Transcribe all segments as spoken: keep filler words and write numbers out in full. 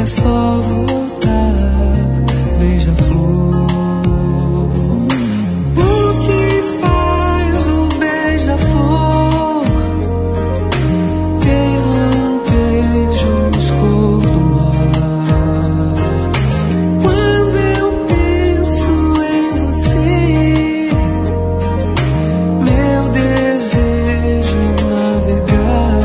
só voltar, beija-flor. O que faz o beija-flor ter lampejos cor do mar? Quando eu penso em você, meu desejo é navegar.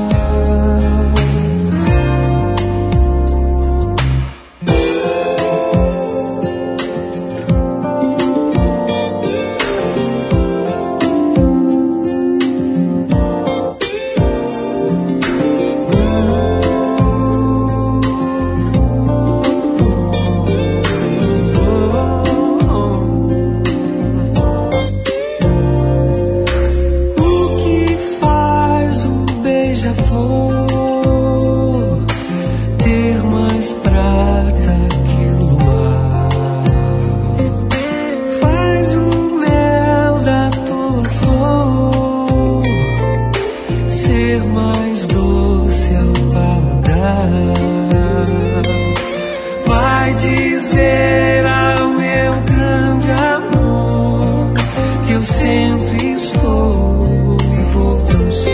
Beija-flor ter mais prata que o luar, faz o mel da tua flor ser mais doce ao paladar. Vai dizer ao meu grande amor que eu sempre estou e vou tão só.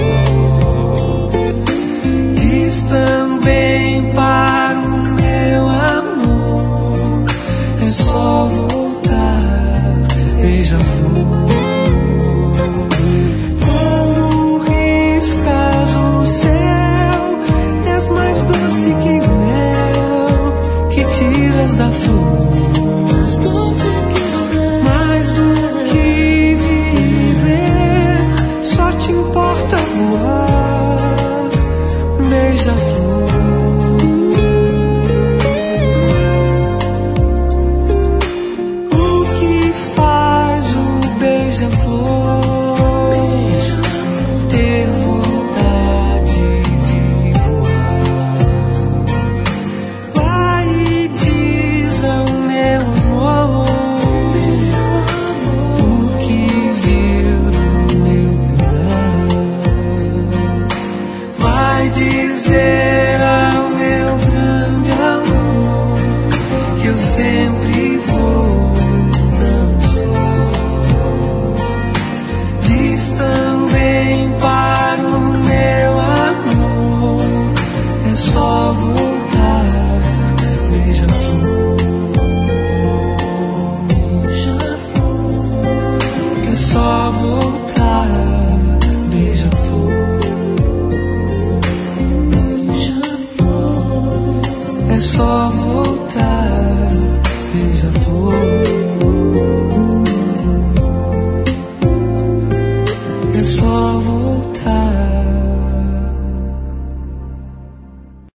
Também para o meu amor é só voltar, beija-flor. Quando riscas o céu, és mais doce que o mel que tiras da flor. Mais do que viver, só te importa voar, beija-flor. O que faz o beija-flor ter vontade de voar? Vai e diz ao meu amor o que viu no meu lugar. Vai dizer ao meu grande amor que eu sempre vou tão só. Diz também para o meu amor é só voltar, beija-flor. É só voltar, beija-flor. É só voltar, beija-flor. É só voltar.